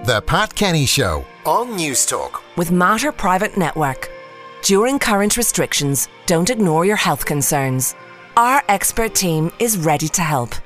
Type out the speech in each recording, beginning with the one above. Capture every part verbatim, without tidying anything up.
The Pat Kenny Show on News Talk. With Mater Private Network. During current restrictions, don't ignore your health concerns. Our expert team is ready to help.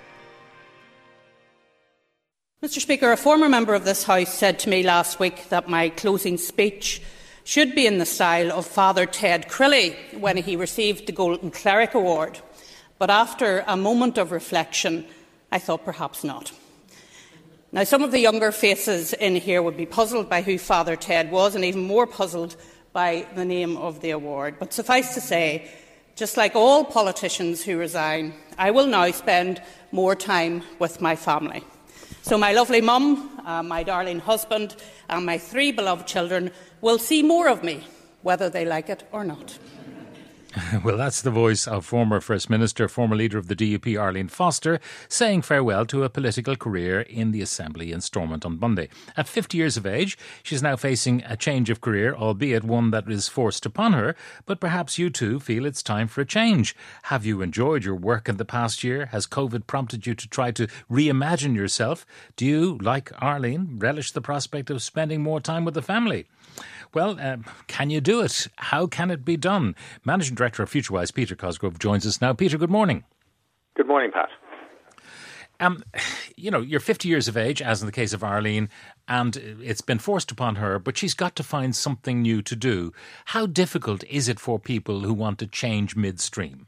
Mr Speaker, a former member of this House said to me last week that my closing speech should be in the style of Father Ted Crilly when he received the Golden Cleric Award. But after a moment of reflection, I thought perhaps not. Now, some of the younger faces in here would be puzzled by who Father Ted was and even more puzzled by the name of the award. But suffice to say, just like all politicians who resign, I will now spend more time with my family. So my lovely mum, uh, my darling husband and my three beloved children will see more of me, whether they like it or not. Well, that's the voice of former First Minister, former leader of the D U P, Arlene Foster, saying farewell to a political career in the Assembly in Stormont on Monday. At fifty years of age, she's now facing a change of career, albeit one that is forced upon her. But perhaps you too feel it's time for a change. Have you enjoyed your work in the past year? Has COVID prompted you to try to reimagine yourself? Do you, like Arlene, relish the prospect of spending more time with the family? Well, um, can you do it? How can it be done? Managing Director of FutureWise, Peter Cosgrove, joins us now. Peter, good morning. Good morning, Pat. Um, you know, you're fifty years of age, as in the case of Arlene, and it's been forced upon her, but she's got to find something new to do. How difficult is it for people who want to change midstream?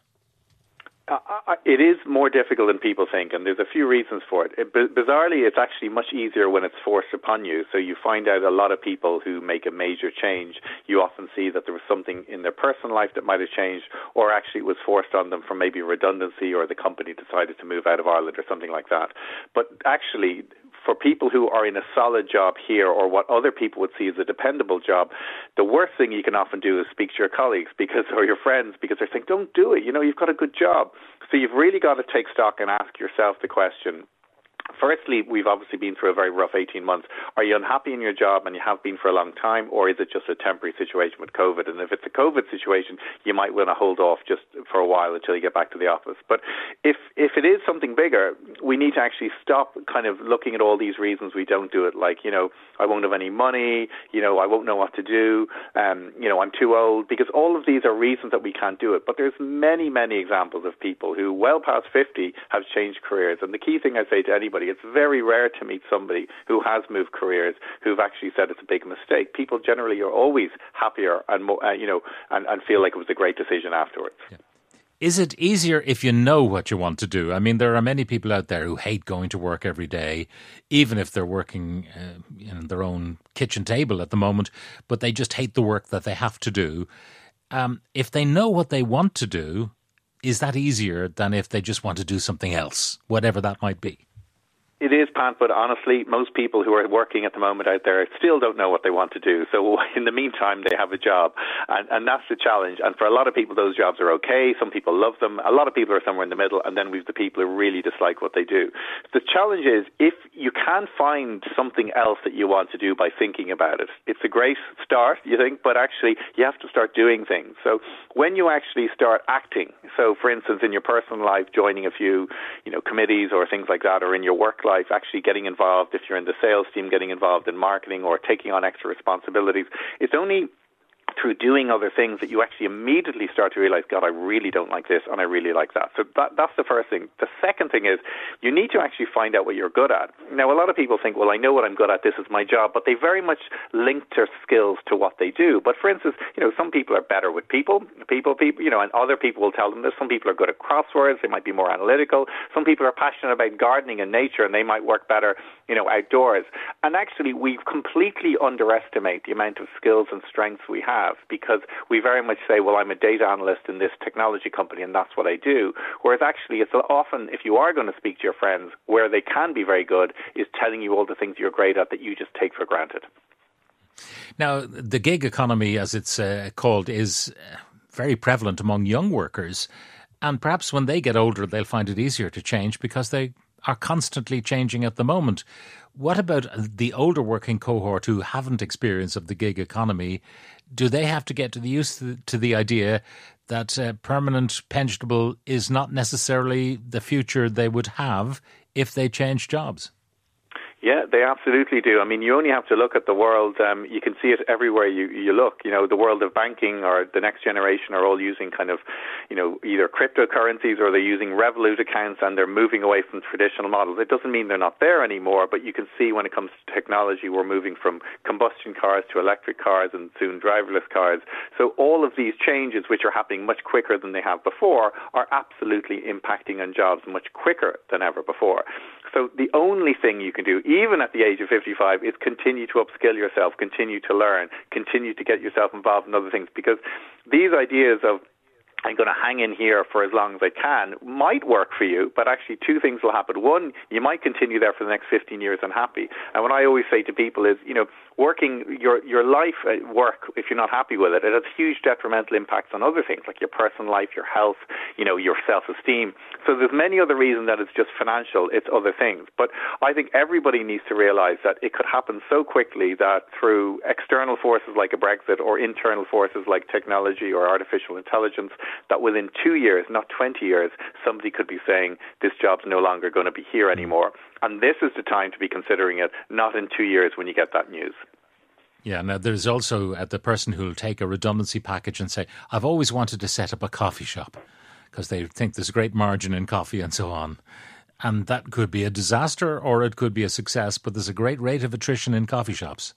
Uh, it is more difficult than people think, and there's a few reasons for it. it. Bizarrely, it's actually much easier when it's forced upon you. So you find out a lot of people who make a major change, you often see that there was something in their personal life that might have changed, or actually it was forced on them from maybe redundancy, or the company decided to move out of Ireland or something like that. But actually, for people who are in a solid job here, or what other people would see as a dependable job, the worst thing you can often do is speak to your colleagues because, or your friends, because they're saying, don't do it, you know, you've got a good job. So you've really got to take stock and ask yourself the question. Firstly, we've obviously been through a very rough eighteen months. Are you unhappy in your job, and you have been for a long time, or is it just a temporary situation with COVID? And if it's a COVID situation, you might want to hold off just for a while until you get back to the office. But if if it is something bigger, we need to actually stop kind of looking at all these reasons we don't do it, like, you know, I won't have any money, you know, I won't know what to do, um, you know, I'm too old, because all of these are reasons that we can't do it. But there's many, many examples of people who, well past fifty, have changed careers. And the key thing I say to anybody, it's very rare to meet somebody who has moved careers who've actually said it's a big mistake. People generally are always happier and more, uh, you know, and, and feel like it was a great decision afterwards. Yeah. Is it easier if you know what you want to do? I mean, there are many people out there who hate going to work every day, even if they're working uh, in their own kitchen table at the moment, but they just hate the work that they have to do. Um, if they know what they want to do, is that easier than if they just want to do something else, whatever that might be? It is, Pat, but honestly, most people who are working at the moment out there still don't know what they want to do. So in the meantime, they have a job, and, and that's the challenge. And for a lot of people, those jobs are okay. Some people love them. A lot of people are somewhere in the middle, and then we've the people who really dislike what they do. The challenge is, if you can find something else that you want to do by thinking about it, it's a great start, you think, but actually you have to start doing things. So when you actually start acting, so for instance, in your personal life, joining a few, you know, committees or things like that, or in your work life, actually getting involved, if you're in the sales team, getting involved in marketing or taking on extra responsibilities, it's only through doing other things that you actually immediately start to realize, God, I really don't like this and I really like that. So that, that's the first thing. The second thing is you need to actually find out what you're good at. Now, a lot of people think, well, I know what I'm good at, this is my job, but they very much link their skills to what they do. But for instance, you know, some people are better with people, people, people, you know, and other people will tell them this. Some people are good at crosswords, they might be more analytical. Some people are passionate about gardening and nature and they might work better, you know, outdoors. And actually, we completely underestimate the amount of skills and strengths we have, because we very much say, well, I'm a data analyst in this technology company and that's what I do. Whereas actually it's often, if you are going to speak to your friends, where they can be very good is telling you all the things you're great at that you just take for granted. Now, the gig economy, as it's uh, called, is very prevalent among young workers. And perhaps when they get older, they'll find it easier to change because they are constantly changing at the moment. What about the older working cohort who haven't experience of the gig economy? Do they have to get to the used to, to the idea that uh, permanent pensionable is not necessarily the future they would have if they change jobs? Yeah, they absolutely do. I mean, you only have to look at the world. Um, you can see it everywhere you, you look. You know, the world of banking or the next generation are all using kind of, you know, either cryptocurrencies or they're using Revolut accounts and they're moving away from traditional models. It doesn't mean they're not there anymore, but you can see when it comes to technology, we're moving from combustion cars to electric cars and soon driverless cars. So all of these changes, which are happening much quicker than they have before, are absolutely impacting on jobs much quicker than ever before. So the only thing you can do, even at the age of fifty-five, is continue to upskill yourself, continue to learn, continue to get yourself involved in other things, because these ideas of I'm going to hang in here for as long as I can might work for you, but actually two things will happen. One, you might continue there for the next fifteen years unhappy. And what I always say to people is, you know, working your your life at work, if you're not happy with it, it has huge detrimental impacts on other things like your personal life, your health, you know, your self-esteem. So there's many other reasons that it's just financial, it's other things. But I think everybody needs to realize that it could happen so quickly that through external forces like a Brexit or internal forces like technology or artificial intelligence, that within two years, not twenty years, somebody could be saying this job's no longer going to be here anymore. And this is the time to be considering it, not in two years when you get that news. Yeah, now there's also uh, the person who'll take a redundancy package and say, I've always wanted to set up a coffee shop, because they think there's a great margin in coffee and so on. And that could be a disaster or it could be a success, but there's a great rate of attrition in coffee shops.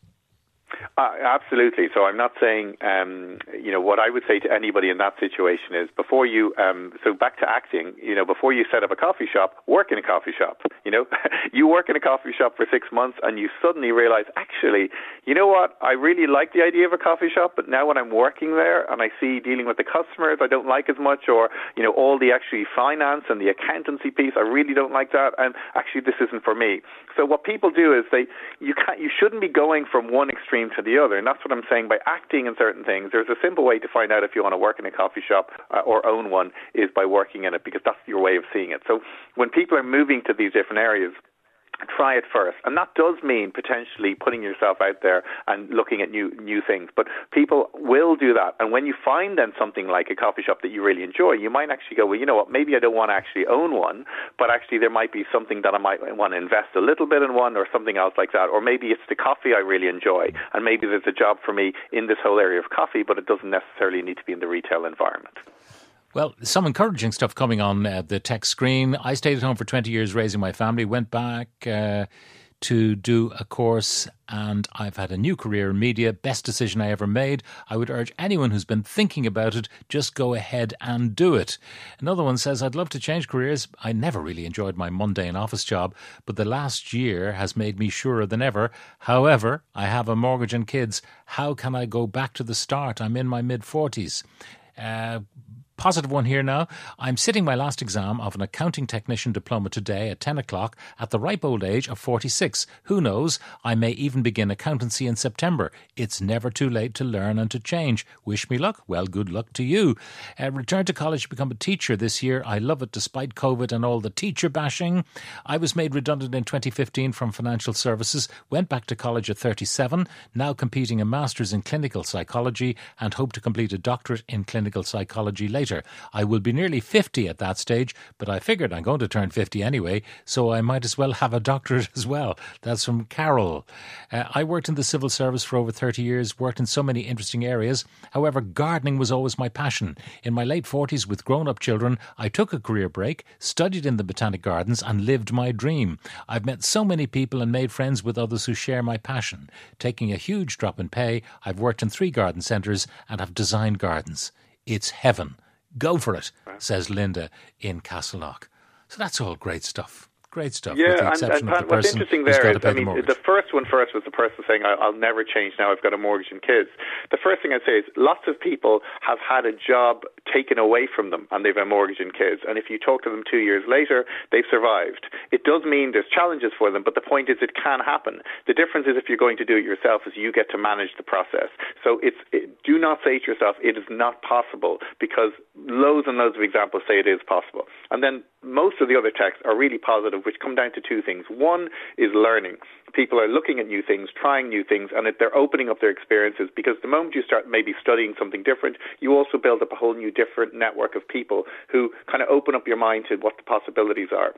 Uh, absolutely. So I'm not saying, um, you know, what I would say to anybody in that situation is before you, um, so back to acting, you know, before you set up a coffee shop, work in a coffee shop. You know, you work in a coffee shop for six months and you suddenly realize, actually, you know what, I really like the idea of a coffee shop, but now when I'm working there and I see dealing with the customers, I don't like as much, or, you know, all the actually finance and the accountancy piece, I really don't like that. And actually, this isn't for me. So what people do is they, you can't, you shouldn't be going from one extreme to the other. And that's what I'm saying. By acting in certain things, there's a simple way to find out if you want to work in a coffee shop uh, or own one is by working in it, because that's your way of seeing it. So when people are moving to these different areas, try it first. And that does mean potentially putting yourself out there and looking at new new things. But people will do that. And when you find then something like a coffee shop that you really enjoy, you might actually go, well, you know what, maybe I don't want to actually own one, but actually there might be something that I might want to invest a little bit in one or something else like that. Or maybe it's the coffee I really enjoy. And maybe there's a job for me in this whole area of coffee, but it doesn't necessarily need to be in the retail environment. Well, some encouraging stuff coming on uh, the tech screen. I stayed at home for twenty years raising my family, went back uh, to do a course, and I've had a new career in media. Best decision I ever made. I would urge anyone who's been thinking about it, just go ahead and do it. Another one says, I'd love to change careers. I never really enjoyed my mundane office job, but the last year has made me surer than ever. However, I have a mortgage and kids. How can I go back to the start? I'm in my mid-forties. Uh... Positive one here now. I'm sitting my last exam of an accounting technician diploma today at ten o'clock at the ripe old age of forty-six. Who knows? I may even begin accountancy in September. It's never too late to learn and to change. Wish me luck. Well, good luck to you. Uh, return to college to become a teacher this year. I love it despite COVID and all the teacher bashing. I was made redundant in twenty fifteen from financial services. Went back to college at thirty-seven. Now competing a master's in clinical psychology and hope to complete a doctorate in clinical psychology later. I will be nearly fifty at that stage, but I figured I'm going to turn fifty anyway, so I might as well have a doctorate as well. That's from Carol. Uh, I worked in the civil service for over thirty years, worked in so many interesting areas. However, gardening was always my passion. In my late forties with grown-up children, I took a career break, studied in the Botanic Gardens and lived my dream. I've met so many people and made friends with others who share my passion. Taking a huge drop in pay, I've worked in three garden centres and have designed gardens. It's heaven. Go for it, says Linda in Castleknock. So that's all great stuff. Great stuff. Yeah, with the and, exception and of the what's person interesting who's there got to is, pay I mean, the mortgage. the first one first was the person saying, I'll, I'll never change now, I've got a mortgage and kids. The first thing I'd say is lots of people have had a job taken away from them and they've a mortgage and kids. And if you talk to them two years later, they've survived. It does mean there's challenges for them, but the point is it can happen. The difference is if you're going to do it yourself is you get to manage the process. So it's it, do not say to yourself, it is not possible, because loads and loads of examples say it is possible. And then most of the other texts are really positive, which come down to two things. One is learning. People are looking at new things, trying new things, and they're opening up their experiences, because the moment you start maybe studying something different, you also build up a whole new different network of people who kind of open up your mind to what the possibilities are.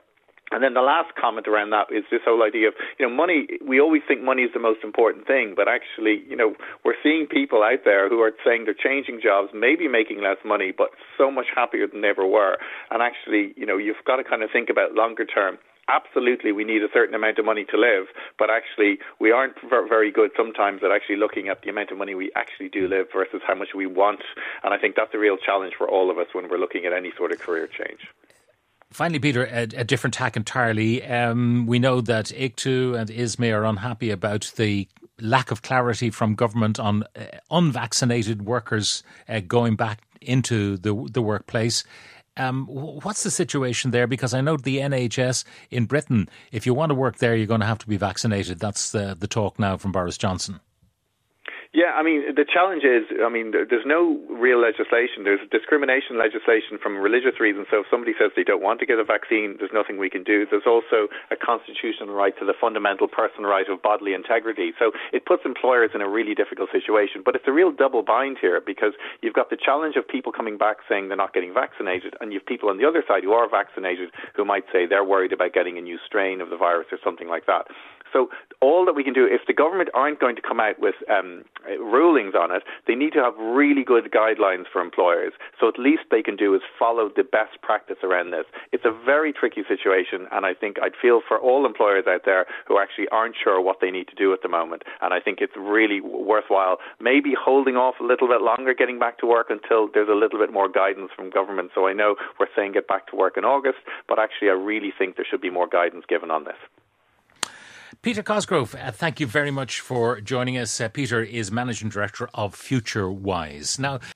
And then the last comment around that is this whole idea of, you know, money, we always think money is the most important thing, but actually, you know, we're seeing people out there who are saying they're changing jobs, maybe making less money, but so much happier than they ever were. And actually, you know, you've got to kind of think about longer term. Absolutely, we need a certain amount of money to live, but actually we aren't very good sometimes at actually looking at the amount of money we actually do live versus how much we want. And I think that's a real challenge for all of us when we're looking at any sort of career change. Finally, Peter, a, a different tack entirely. Um, we know that I C T U and I S M E are unhappy about the lack of clarity from government on uh, unvaccinated workers uh, going back into the the workplace. Um, what's the situation there? Because I know the N H S in Britain, if you want to work there, you're going to have to be vaccinated. That's the, the talk now from Boris Johnson. Yeah, I mean, the challenge is, I mean, there's no real legislation. There's discrimination legislation from religious reasons. So if somebody says they don't want to get a vaccine, there's nothing we can do. There's also a constitutional right to the fundamental personal right of bodily integrity. So it puts employers in a really difficult situation. But it's a real double bind here, because you've got the challenge of people coming back saying they're not getting vaccinated, and you've people on the other side who are vaccinated who might say they're worried about getting a new strain of the virus or something like that. So all that we can do, if the government aren't going to come out with um, rulings on it, they need to have really good guidelines for employers. So at least they can do is follow the best practice around this. It's a very tricky situation, and I think I'd feel for all employers out there who actually aren't sure what they need to do at the moment. And I think it's really worthwhile maybe holding off a little bit longer getting back to work until there's a little bit more guidance from government. So I know we're saying get back to work in August, but actually I really think there should be more guidance given on this. Peter Cosgrove, uh, thank you very much for joining us. Uh, Peter is Managing Director of FutureWise. Now,